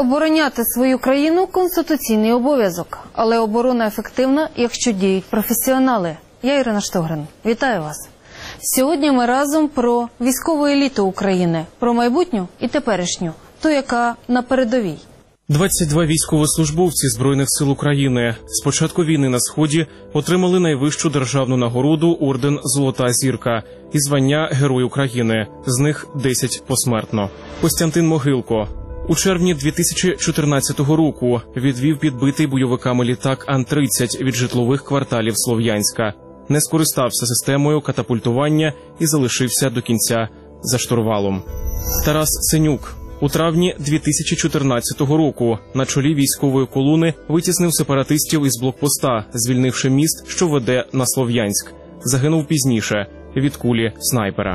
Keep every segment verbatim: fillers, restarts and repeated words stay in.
Обороняти свою країну – конституційний обов'язок. Але оборона ефективна, якщо діють професіонали. Я Ірина Штогрин. Вітаю вас. Сьогодні ми разом про військову еліту України, про майбутню і теперішню, ту, яка на передовій. двадцять два військовослужбовці Збройних сил України з початку війни на Сході отримали найвищу державну нагороду орден «Золота зірка» і звання Герой України, з них десять посмертно. Костянтин Могилко у червні дві тисячі чотирнадцятого року відвів підбитий бойовиками літак Ан тридцять від житлових кварталів Слов'янська. Не скористався системою катапультування і залишився до кінця за штурвалом. Тарас Сенюк у травні дві тисячі чотирнадцятого року на чолі військової колони витіснив сепаратистів із блокпоста, звільнивши міст, що веде на Слов'янськ. Загинув пізніше від кулі снайпера.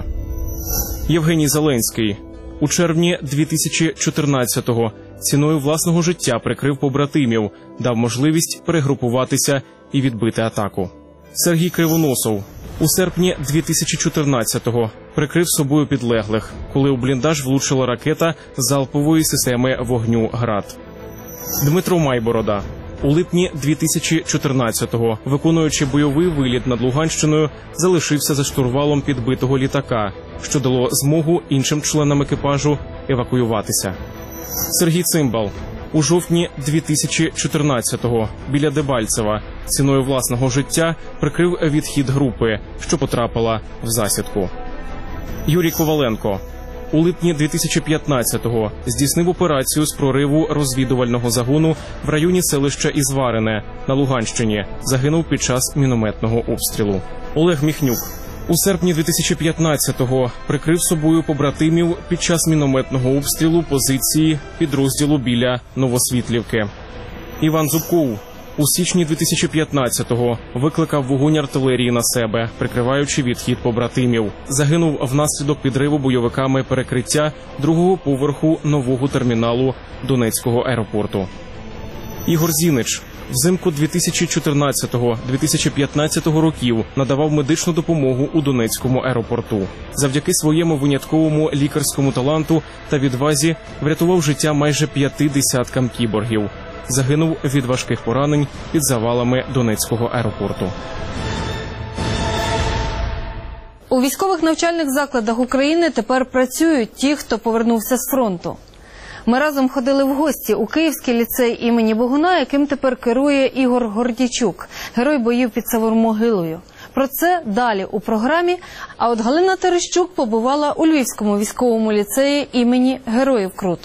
Євгеній Зеленський у червні дві тисячі чотирнадцятого ціною власного життя прикрив побратимів, дав можливість перегрупуватися і відбити атаку. Сергій Кривоносов у серпні дві тисячі чотирнадцятого прикрив собою підлеглих, коли у бліндаж влучила ракета залпової системи вогню «Град». Дмитро Майборода у липні дві тисячі чотирнадцятого, виконуючи бойовий виліт над Луганщиною, залишився за штурвалом підбитого літака, що дало змогу іншим членам екіпажу евакуюватися. Сергій Цимбал у жовтні дві тисячі чотирнадцятого біля Дебальцева ціною власного життя прикрив відхід групи, що потрапила в засідку. Юрій Коваленко у липні дві тисячі п'ятнадцятого здійснив операцію з прориву розвідувального загону в районі селища Ізварине на Луганщині. Загинув під час мінометного обстрілу. Олег Міхнюк у серпні дві тисячі п'ятнадцятого прикрив собою побратимів під час мінометного обстрілу позиції підрозділу біля Новосвітлівки. Іван Зубков у січні дві тисячі п'ятнадцятого викликав вогонь артилерії на себе, прикриваючи відхід побратимів. Загинув внаслідок підриву бойовиками перекриття другого поверху нового терміналу Донецького аеропорту. Ігор Зінич взимку дві тисячі чотирнадцятого - дві тисячі п'ятнадцятого років надавав медичну допомогу у Донецькому аеропорту. Завдяки своєму винятковому лікарському таланту та відвазі врятував життя майже п'яти десяткам кіборгів. Загинув від важких поранень під завалами Донецького аеропорту. У військових навчальних закладах України тепер працюють ті, хто повернувся з фронту. Ми разом ходили в гості у Київський ліцей імені Богуна, яким тепер керує Ігор Гордійчук, герой боїв під Савомогилою. Про це далі у програмі, а от Галина Терещук побувала у Львівському військовому ліцеї імені Героїв Крут.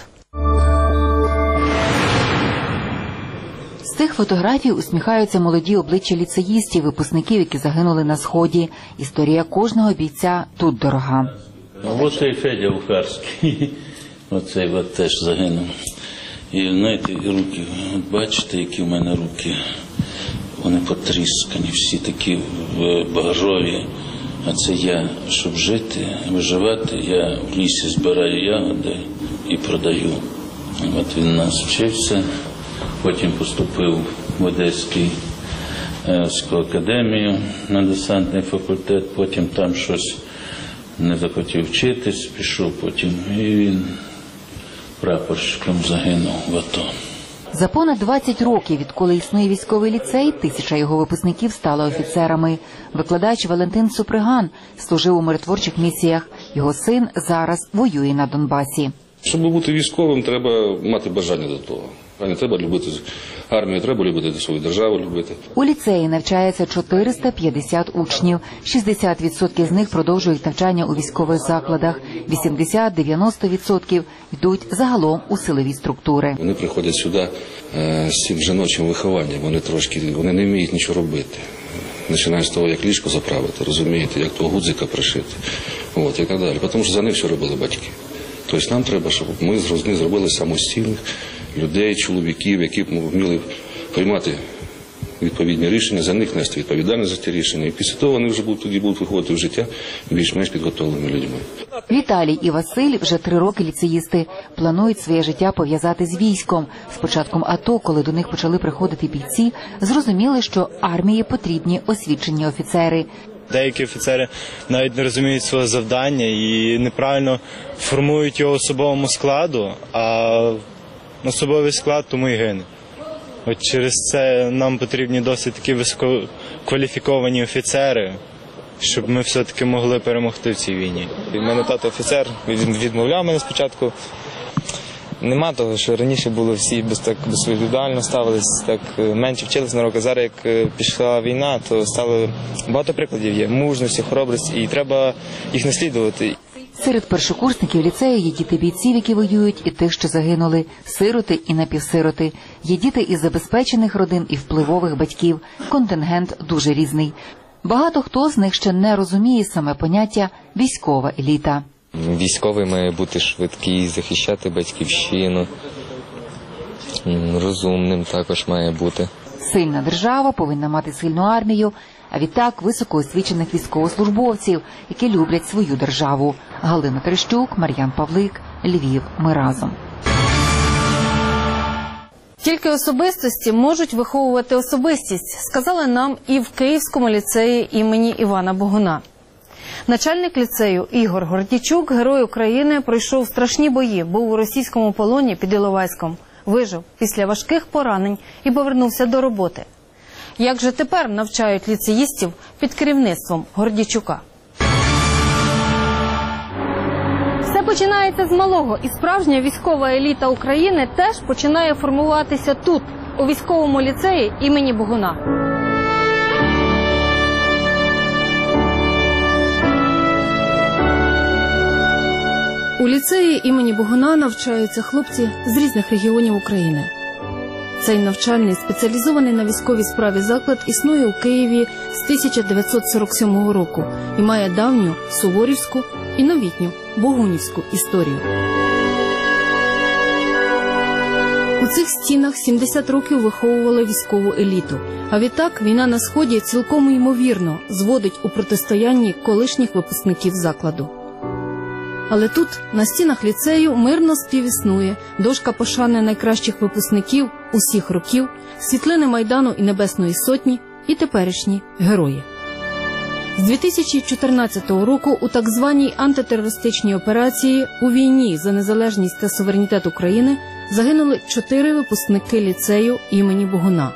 З тих фотографій усміхаються молоді обличчя ліцеїстів, випускників, які загинули на Сході. Історія кожного бійця тут дорога. Ось і Федя Ухарський. Оцей от теж загинув. І знаєте, руки, от бачите, які в мене руки, вони потріскані, всі такі багрові. А це я, щоб жити, виживати, я в лісі збираю ягоди і продаю. От він нас вчився, потім поступив в Одеську академію на десантний факультет, потім там щось не захотів вчитись, пішов потім, і він прапорщиком загинув в АТО. За понад двадцять років, відколи існує військовий ліцей, тисяча його випускників стали офіцерами. Викладач Валентин Суприган служив у миротворчих місіях. Його син зараз воює на Донбасі. Щоб бути військовим, треба мати бажання до того. Не треба любити армію, треба любити свою державу, любити. У ліцеї навчається чотириста п'ятдесят учнів. шістдесят відсотків з них продовжують навчання у військових закладах. вісімдесят - дев'яносто відсотків йдуть загалом у силові структури. Вони приходять сюди е, з цим жіночим вихованням. Вони трошки, вони не вміють нічого робити. Починають з того, як ліжко заправити, розумієте, як того гудзика пришити. От, і так далі. Тому що за них все робили батьки. Тобто нам треба, щоб ми з них зробили самостійних людей, чоловіків, які б вміли приймати відповідні рішення, за них нести відповідальність за ті рішення. І після того вони вже будуть, тоді будуть виходити в життя більш-менш підготовленими людьми. Віталій і Василь вже три роки ліцеїсти. Планують своє життя пов'язати з військом. З початком АТО, коли до них почали приходити бійці, зрозуміли, що армії потрібні освічені офіцери. Деякі офіцери навіть не розуміють своє завдання і неправильно формують його особовому складу, а особовий склад, тому і гине. От через це нам потрібні досить такі висококваліфіковані офіцери, щоб ми все-таки могли перемогти в цій війні. У мене тато офіцер, він відмовляв мене спочатку. Нема того, що раніше було всі без так безвідповідально ставились, так менше вчились на роки. Зараз, як пішла війна, то стало багато прикладів є мужності, хоробрості, і треба їх наслідувати. Серед першокурсників ліцею є діти бійців, які воюють, і тих, що загинули, сироти і напівсироти. Є діти із забезпечених родин і впливових батьків. Контингент дуже різний. Багато хто з них ще не розуміє саме поняття «військова еліта». Військовий має бути швидкий, захищати батьківщину, розумним також має бути. Сильна держава повинна мати сильну армію, а відтак високоосвічених військовослужбовців, які люблять свою державу. Галина Терещук, Мар'ян Павлик, Львів. Ми разом. Тільки особистості можуть виховувати особистість, сказали нам і в Київському ліцеї імені Івана Богуна. Начальник ліцею Ігор Гордійчук, герой України, пройшов страшні бої, був у російському полоні під Іловайськом, вижив після важких поранень і повернувся до роботи. Як же тепер навчають ліцеїстів під керівництвом Гордійчука? Все починається з малого, і справжня військова еліта України теж починає формуватися тут, у військовому ліцеї імені Богуна. У ліцеї імені Богуна навчаються хлопці з різних регіонів України. Цей навчальний, спеціалізований на військовій справі заклад існує у Києві з тисяча дев'ятсот сорок сьомого року і має давню суворівську і новітню богунівську історію. У цих стінах сімдесят років виховували військову еліту. А відтак війна на Сході цілком ймовірно зводить у протистоянні колишніх випускників закладу. Але тут, на стінах ліцею, мирно співіснує дошка пошани найкращих випускників усіх років, світлини Майдану і Небесної Сотні і теперішні герої. З дві тисячі чотирнадцятого року у так званій антитерористичній операції у війні за незалежність та суверенітет України загинули чотири випускники ліцею імені Богуна.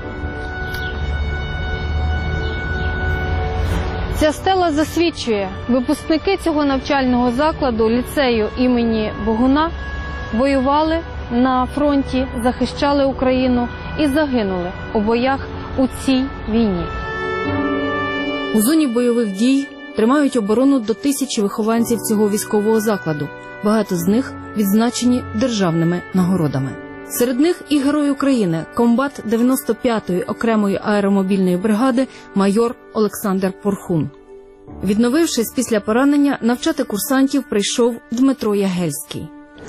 Ця стела засвідчує, випускники цього навчального закладу, ліцею імені Богуна, воювали на фронті, захищали Україну і загинули у боях у цій війні. У зоні бойових дій тримають оборону до тисячі вихованців цього військового закладу. Багато з них відзначені державними нагородами. Серед них і Герой України, комбат дев'яносто п'ятої окремої аеромобільної бригади майор Олександр Порхун. Відновившись після поранення, навчати курсантів прийшов Дмитро Ягельський.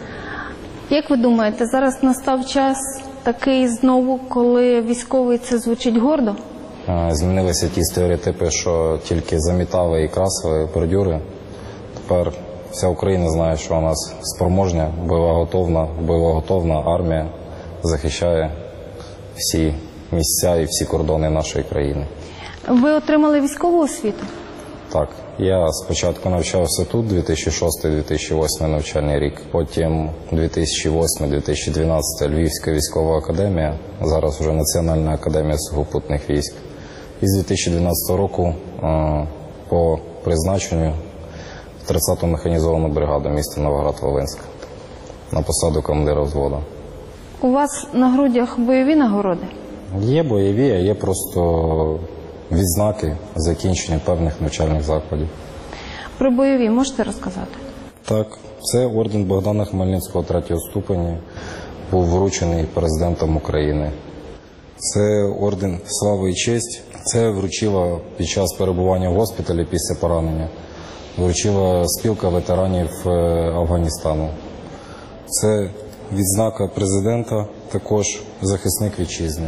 Як ви думаєте, зараз настав час такий знову, коли військовий це звучить гордо? Змінилися ті стереотипи, що тільки замітали і красили бордюри. Тепер вся Україна знає, що у нас спроможня, бойовоготовна, бойовоготовна армія захищає всі місця і всі кордони нашої країни. Ви отримали військову освіту? Так. Я спочатку навчався тут, дві тисячі шостий - дві тисячі восьмий навчальний рік. Потім дві тисячі восьмий - дві тисячі дванадцятий Львівська військова академія, зараз вже Національна академія сухопутних військ. І з дві тисячі дванадцятого року по призначенню в тридцяту механізовану бригаду міста Новоград-Волинськ на посаду командира взводу. У вас на грудях бойові нагороди? Є бойові, а є просто відзнаки закінчення певних навчальних закладів. Про бойові можете розказати? Так, це орден Богдана Хмельницького третього ступеня, був вручений президентом України. Це орден «Слава і честь». Це вручила під час перебування в госпіталі після поранення. Вручила спілка ветеранів Афганістану. Це відзнака президента, також захисник вітчизни.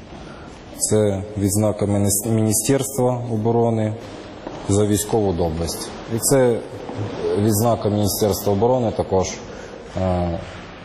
Це відзнака Міністерства оборони за військову доблесть. І це відзнака Міністерства оборони також е,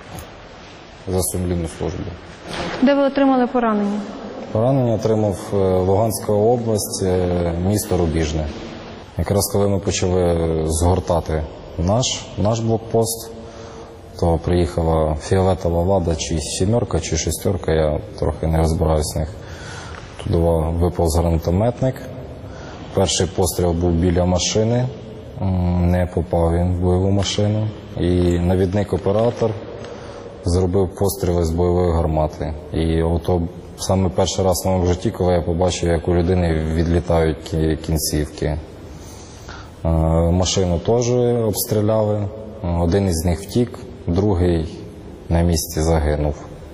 за сумлінну службу. Де ви отримали поранення? Поранення отримав Луганська область, місто Рубіжне. Якраз коли ми почали згортати наш, наш блокпост, то приїхала фіолетова лада, чи сімерка, чи шестерка, я трохи не розбираюсь в них. Туди виповз гранатометник. Перший постріл був біля машини, не попав він в бойову машину. І навідник-оператор зробив постріли з бойової гармати. І ото саме перший раз в моєму житті, коли я побачив, як у людини відлітають кінцівки. Машину теж обстріляли, один із них втік, другий на місці загинув.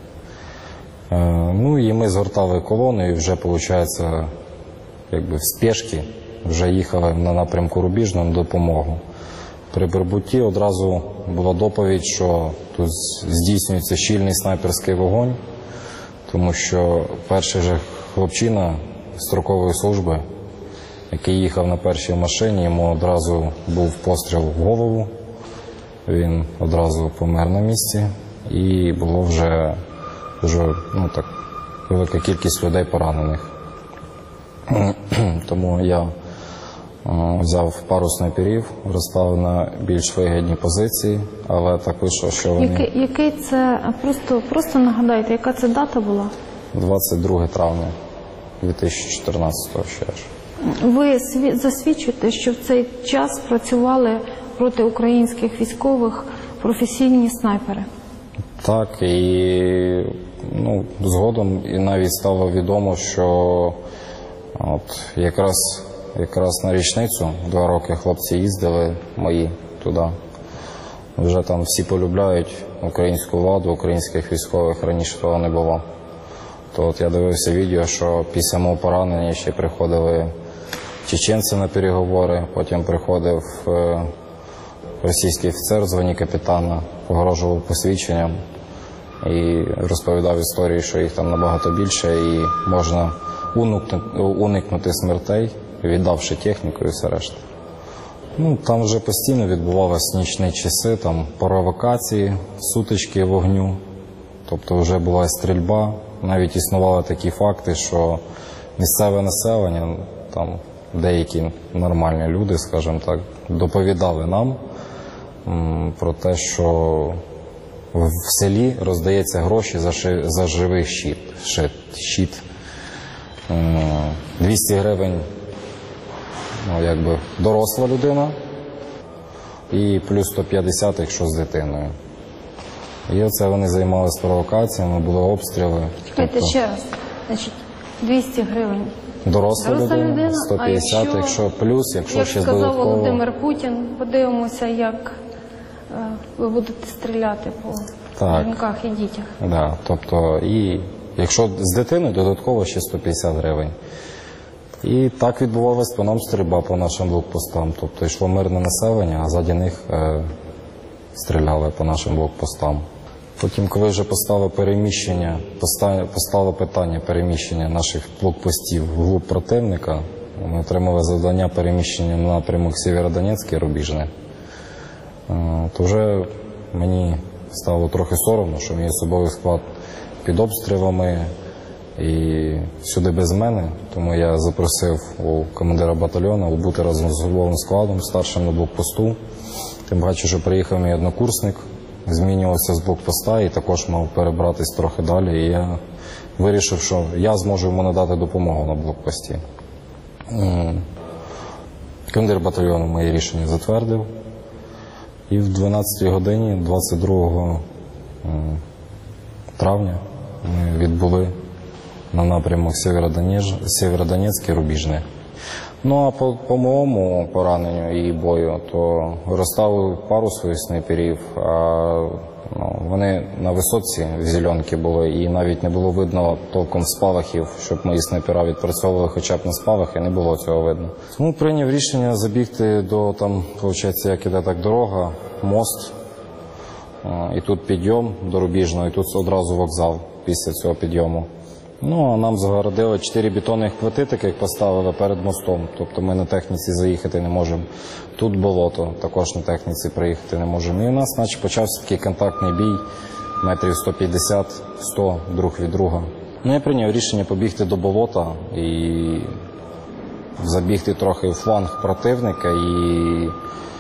Ну і ми згортали колону і вже, виходить, якби в спешці вже їхали на напрямку Рубіжного на допомогу. При прибутті одразу була доповідь, що тут здійснюється щільний снайперський вогонь, тому що перший же хлопчина строкової служби, який їхав на першій машині, йому одразу був постріл в голову, він одразу помер на місці і було вже дуже ну, так, велика кількість людей поранених. Тому я взяв пару снайперів, розставив на більш вигідні позиції, але так вийшло, що вони... Який, який це, просто, просто нагадайте, яка це дата була? двадцять друге травня дві тисячі чотирнадцятого ще ж. Ви засвідчуєте, що в цей час працювали проти українських військових професійні снайпери? Так, і ну, згодом і навіть стало відомо, що от якраз, якраз на річницю, два роки хлопці їздили мої туди. Вже там всі полюбляють українську владу, українських військових, раніше того не було. То от я дивився відео, що після мого поранення ще приходили чеченці на переговори, потім приходив російський офіцер в званні капітана, погрожував посвідченням і розповідав історії, що їх там набагато більше і можна уникнути смертей, віддавши техніку і все решта. Ну, там вже постійно відбувалися нічні часи, там провокації, сутички вогню, тобто вже була стрільба. Навіть існували такі факти, що місцеве населення, там деякі нормальні люди, скажімо так, доповідали нам м, про те, що в селі роздається гроші за, ши, за живий щит. щит, щит. М, двісті гривень, ну, якби доросла людина, і плюс сто п'ятдесят, якщо з дитиною. І оце вони займалися провокаціями, були обстріли. Чекайте, тобто, ще раз. Значить, двісті гривень. Доросла Доросла людина, людина, сто п'ятдесят, а якщо, якщо плюс, якщо як ще сказав додатково. Володимир Путін, подивимося, як е, ви будете стріляти по Так. жінках і дітях. Да, тобто, і якщо з дитиною, додатково ще сто п'ятдесят гривень. І так відбувалась по нам стрільба по нашим блокпостам. Тобто йшло мирне населення, а ззаді них е, стріляли по нашим блокпостам. Потім, коли вже постало переміщення, постало питання переміщення наших блокпостів вглуб противника, ми отримали завдання переміщення на напрямок Сєвєродонецьке, Рубіжне, то вже мені стало трохи соромно, що мій особовий склад під обстрілами і всюди без мене. Тому я запросив у командира батальйону бути разом з особовим складом, старшим на блокпосту. Тим паче, що приїхав мій однокурсник, змінювався з блокпоста і також мав перебратись трохи далі. І я вирішив, що я зможу йому надати допомогу на блокпості. Командир батальйону моє рішення затвердив. І в дванадцятій годині двадцять другого травня ми відбули на напрямок Сєвєродонецьке, Рубіжне. Ну а по, по моєму пораненню і бою, то розставив пару своїх снайперів, а ну, вони на висотці в зеленці були, і навіть не було видно толком спалахів, щоб мої снайпера відпрацьовували хоча б на спалахи, не було цього видно. Тому прийняв рішення забігти до, там, виходить, як іде так дорога, мост, і тут підйом до Рубіжного, і тут одразу вокзал після цього підйому. Ну, а нам загородили чотири бетонних плити, таких поставили перед мостом. Тобто ми на техніці заїхати не можемо. Тут болото, також на техніці приїхати не можемо. І у нас наче почався такий контактний бій, метрів сто п'ятдесят - сто друг від друга. Ну, я прийняв рішення побігти до болота і забігти трохи в фланг противника і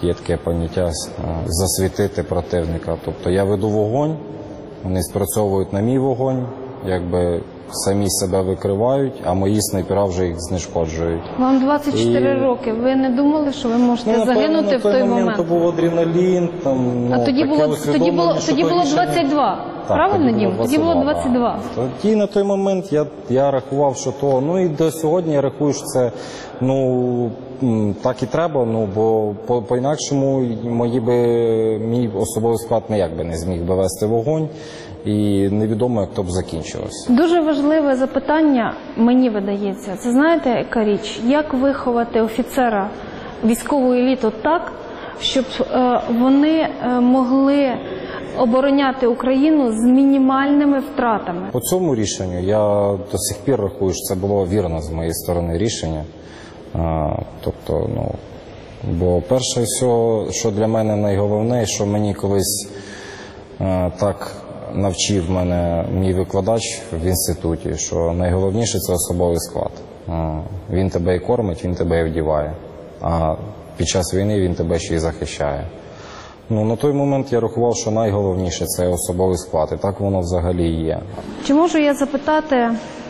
є таке поняття засвітити противника. Тобто я веду вогонь, вони спрацьовують на мій вогонь, якби самі себе викривають, а мої снайпера вже їх знешкоджують. Вам двадцять чотири І... роки. Ви не думали, що ви можете ну, напевно, загинути на в той момент? То був адреналін. Там, ну, а тоді таке було, тоді було, тоді було двадцять два. Так, правильно, тоді Дім? було Тоді було двадцять два. Да. Тоді на той момент я, я рахував, що то, ну і до сьогодні я рахую, що це, ну, так і треба, ну, бо по, по-інакшому мої би, мій особовий склад ніяк би не зміг би вести вогонь, і невідомо, як то б закінчилось. Дуже важливе запитання, мені видається, це знаєте, яка річ? Як виховати офіцера військової еліти так, щоб е, вони е, могли обороняти Україну з мінімальними втратами? По цьому рішенню я до сих пір рахую, що це було вірно з моєї сторони рішення. А, тобто, ну, бо перше все, що для мене найголовніше, що мені колись а, так навчив мене мій викладач в інституті, що найголовніше – це особовий склад. А, він тебе і кормить, він тебе і вдіває, а під час війни він тебе ще й захищає. Ну, на той момент я рахував, що найголовніше – це особовий склад, і так воно взагалі і є. Чи можу я запитати,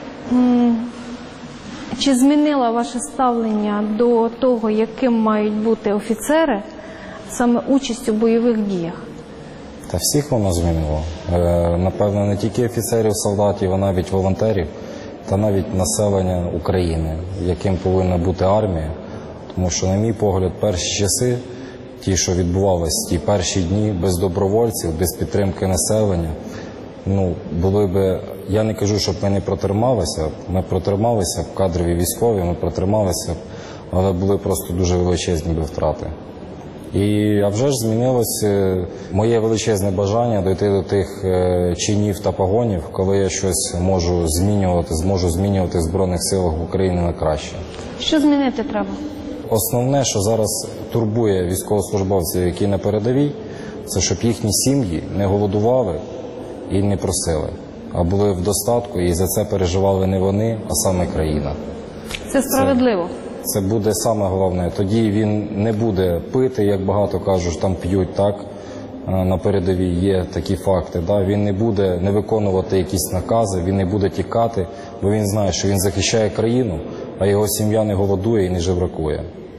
чи змінило ваше ставлення до того, яким мають бути офіцери, саме участь у бойових діях? Та всіх воно змінило. Е, напевно, не тільки офіцерів, солдатів, а навіть волонтерів, та навіть населення України, яким повинна бути армія. Тому що, на мій погляд, перші часи, ті, що відбувалися, ті перші дні, без добровольців, без підтримки населення, ну, були би, я не кажу, щоб ми не протрималися, ми протрималися, кадрові військові, ми протрималися, але були просто дуже величезні би втрати. І, а вже ж змінилось моє величезне бажання дойти до тих чинів та погонів, коли я щось можу змінювати, зможу змінювати в Збройних силах України на краще. Що змінити треба? Основне, що зараз турбує військовослужбовців, які на передовій, це щоб їхні сім'ї не голодували і не просили, а були в достатку, і за це переживали не вони, а саме країна. Це справедливо. Це, це буде саме головне. Тоді він не буде пити, як багато кажуть, там п'ють, так, на передовій є такі факти. Да? Він не буде не виконувати якісь накази, він не буде тікати, бо він знає, що він захищає країну, а його сім'я не голодує і не жебракує.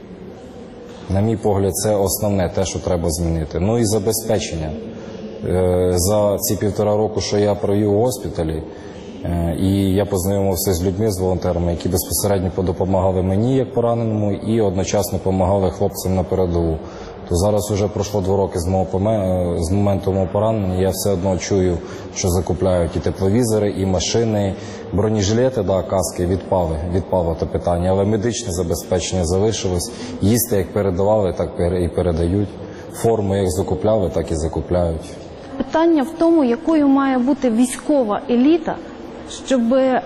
На мій погляд, це основне те, що треба змінити. Ну і забезпечення. За ці півтора року, що я провів у госпіталі, і я познайомився з людьми, з волонтерами, які безпосередньо допомагали мені як пораненому і одночасно допомагали хлопцям на передову. То зараз вже пройшло два роки з, мого, з моменту мого поранення, я все одно чую, що закупляють і тепловізори, і машини, бронежилети, да, каски відпали, відпало те питання, але медичне забезпечення залишилось. Їсти як передавали, так і передають. Форму як закупляли, так і закупляють. Питання в тому, якою має бути військова еліта, щоб, е,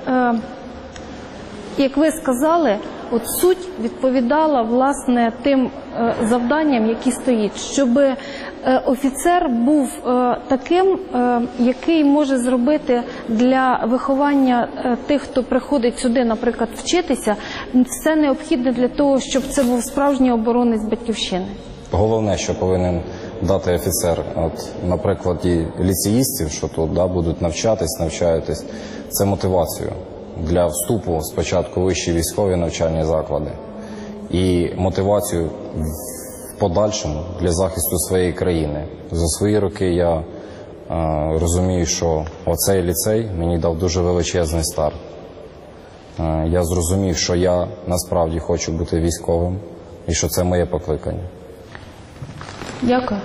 як ви сказали, от суть відповідала, власне, тим е, завданням, які стоїть, щоб е, офіцер був е, таким, е, який може зробити для виховання е, тих, хто приходить сюди, наприклад, вчитися, все необхідне для того, щоб це був справжній оборонець батьківщини. Головне, що повинен дати офіцер, от, наприклад, і ліцеїстів, що тут да, будуть навчатись, навчаєтесь, це мотивацію для вступу спочатку в вищі військові навчальні заклади і мотивацію в подальшому для захисту своєї країни. За свої роки я е, розумію, що оцей ліцей мені дав дуже величезний старт. Е, я зрозумів, що я насправді хочу бути військовим і що це моє покликання. Дякую.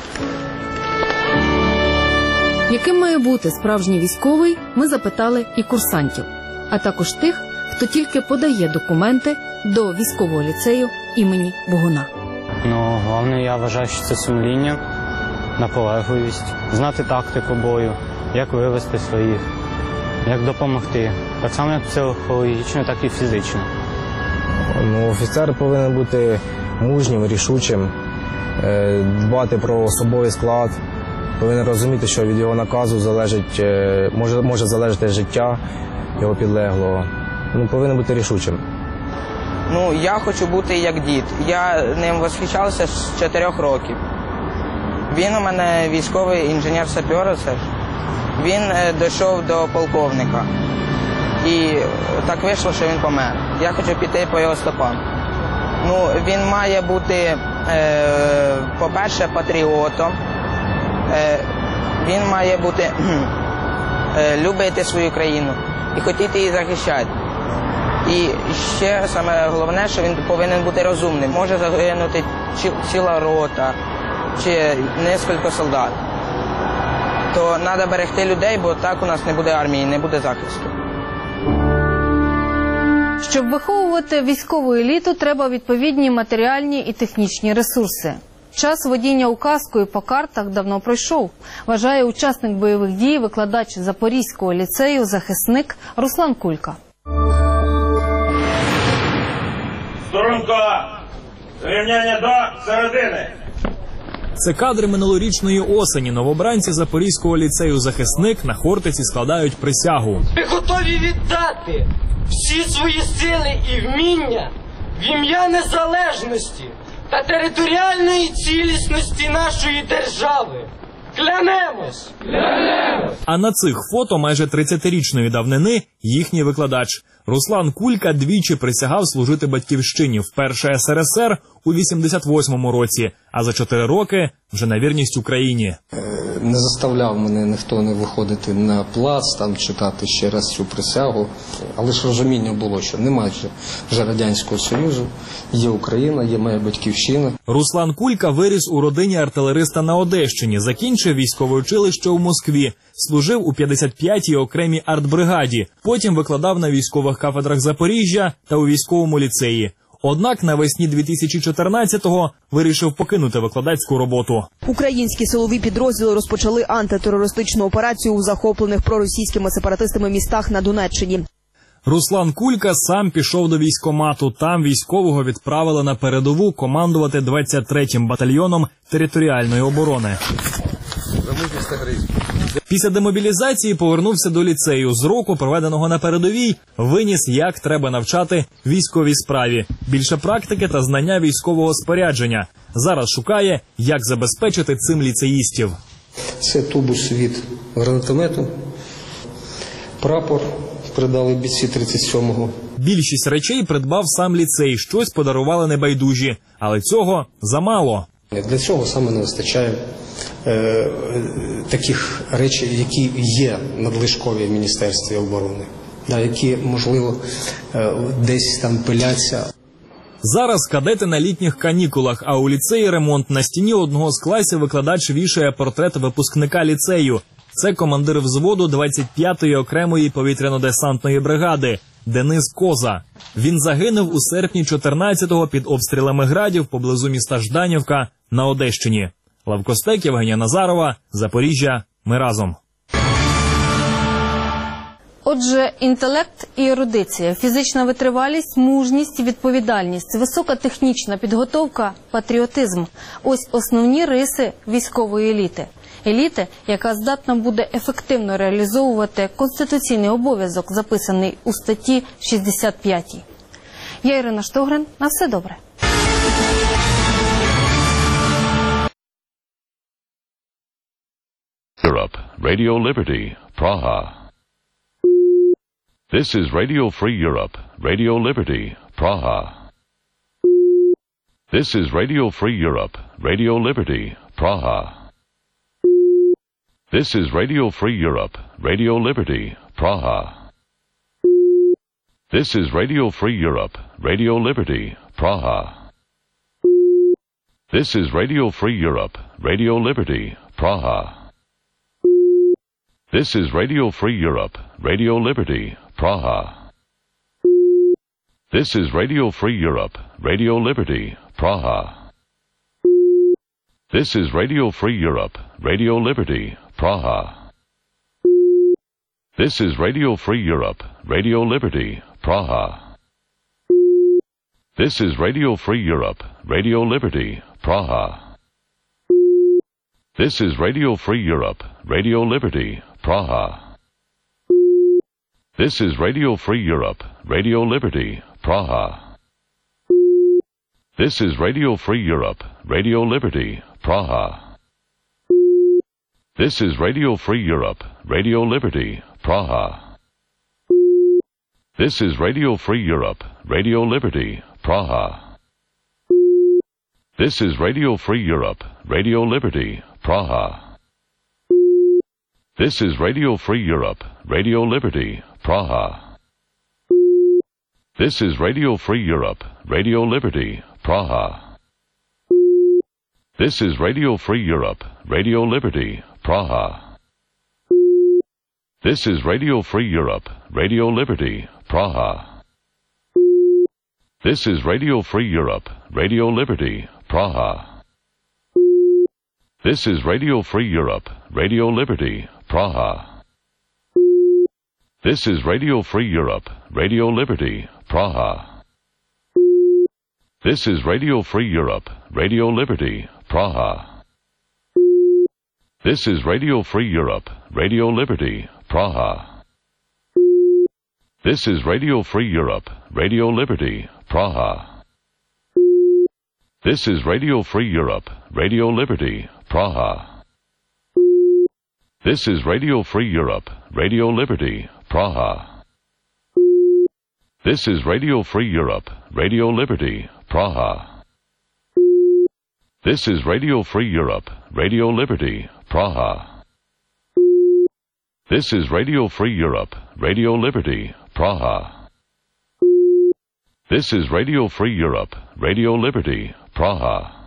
Яким має бути справжній військовий, ми запитали і курсантів, а також тих, хто тільки подає документи до військового ліцею імені Богуна. Ну, головне, я вважаю, що це сумління, наполегливість, знати тактику бою, як вивести своїх, як допомогти. Так само, як психологічно, так і фізично. Ну, офіцер повинен бути мужнім, рішучим, дбати про особовий склад, повинен розуміти, що від його наказу залежить, може, може залежати життя його підлеглого. Ну, повинен бути рішучим. Ну, я хочу бути як дід. Я ним восхищався з чотирьох років. Він у мене військовий інженер-сапер, це ж. Він дійшов до полковника. І так вийшло, що він помер. Я хочу піти по його стопам. Ну, він має бути, е, по-перше, патріотом. Е, він має бути, е, любити свою країну і хотіти її захищати. І ще саме головне, що він повинен бути розумним. Може загинути ціла рота чи кілька солдат. То треба берегти людей, бо так у нас не буде армії, не буде захисту. Щоб виховувати військову еліту, треба відповідні матеріальні і технічні ресурси. Час водіння указкою по картах давно пройшов, вважає учасник бойових дій, викладач Запорізького ліцею, захисник Руслан Кулька. Сторонка! Рівняння до середини! Це кадри минулорічної осені. Новобранці Запорізького ліцею «Захисник» на Хортиці складають присягу. Ми готові віддати всі свої сили і вміння в ім'я незалежності та територіальної цілісності нашої держави. Клянемось! Клянемось! А на цих фото майже тридцятирічної давнини їхній викладач. Руслан Кулька двічі присягав служити батьківщині. Вперше ес ер ес ер у вісімдесят восьмому році, а за чотири роки вже на вірність Україні. Не заставляв мене ніхто не виходити на плац, там читати ще раз цю присягу. Але ж розуміння було, що немає вже, вже Радянського Союзу, є Україна, є моя батьківщина. Руслан Кулька виріс у родині артилериста на Одещині, закінчив військове училище у Москві, служив у п'ятдесят п'ятій окремій артбригаді, потім викладав на військових кафедрах Запоріжжя та у військовому ліцеї. Однак навесні дві тисячі чотирнадцятого вирішив покинути викладацьку роботу. Українські силові підрозділи розпочали антитерористичну операцію у захоплених проросійськими сепаратистами містах на Донеччині. Руслан Кулька сам пішов до військкомату. Там військового відправили на передову командувати двадцять третім батальйоном територіальної оборони. Після демобілізації повернувся до ліцею. З року, проведеного на передовій, виніс, як треба навчати військовій справі. Більше практики та знання військового спорядження. Зараз шукає, як забезпечити цим ліцеїстів. Це тубус від гранатомету, прапор придали бійці тридцять сьомого. Більшість речей придбав сам ліцей, щось подарували небайдужі. Але цього замало. Для цього саме не вистачає е, таких речей, які є надлишкові в Міністерстві оборони, да, які, можливо, е, десь там пиляться. Зараз кадети на літніх канікулах, а у ліцеї ремонт. На стіні одного з класів викладач вішає портрет випускника ліцею. Це командир взводу двадцять п'ятої окремої повітряно-десантної бригади Денис Коза. Він загинув у серпні чотирнадцятого під обстрілами градів поблизу міста Жданівка на Одещині. Лавкостек, Євгенія Назарова, Запоріжжя. Ми разом. Отже, інтелект і ерудиція, фізична витривалість, мужність, відповідальність, висока технічна підготовка, патріотизм – ось основні риси військової еліти. Еліти, яка здатна буде ефективно реалізовувати конституційний обов'язок, записаний у статті шістдесят п'ятій. Я Ірина Штогрин. На все добре. Europe, Radio Liberty, Praha. This is Radio Free Europe, Radio Liberty, Praha. This is Radio Free Europe, Radio Liberty, Praha. This is Radio Free Europe, Radio Liberty, Praha. This is Radio Free Europe, Radio Liberty, Praha. This is Radio Free Europe, Radio Liberty, Praha. This is Radio Free Europe, Radio Liberty, Praha. This is Radio Free Europe, Radio Liberty, Praha. This is Radio Free Europe, Radio Liberty, Praha. This is Radio Free Europe, Radio Liberty, Praha. This is Radio Free Europe, Radio Liberty, Praha. This is Radio Free Europe, Radio Liberty, Praha. This is Radio Free Europe, Radio Liberty, Praha. This is Radio Free Europe, Radio Liberty, Praha. This is Radio Free Europe, Radio Liberty, Praha. This is Radio Free Europe, Radio Liberty, Praha. This is Radio Free Europe, Radio Liberty, Praha. This is Radio Free Europe, Radio Liberty, Praha. This is Radio Free Europe, Radio Liberty, Praha. This is Radio Free Europe, Radio Liberty, Praha. This is Radio Free Europe, Radio Liberty, Praha. This is Radio Free Europe, Radio Liberty, Praha. This is Radio Free Europe, Radio Liberty, Praha. This is Radio Free Europe, Radio Liberty, Praha. This is Radio Free Europe, Radio Liberty, Praha. This is Radio Free Europe, Radio Liberty, Praha. This is Radio Free Europe, Radio Liberty, Praha. This is Radio Free Europe, Radio Liberty, Praha. This is Radio Free Europe, Radio Liberty, Praha. This is Radio Free Europe, Radio Liberty, Praha. This is Radio Free Europe, Radio Liberty, Praha. This is Radio Free Europe, Radio Liberty, Praha. This is Radio Free Europe, Radio Liberty, Praha.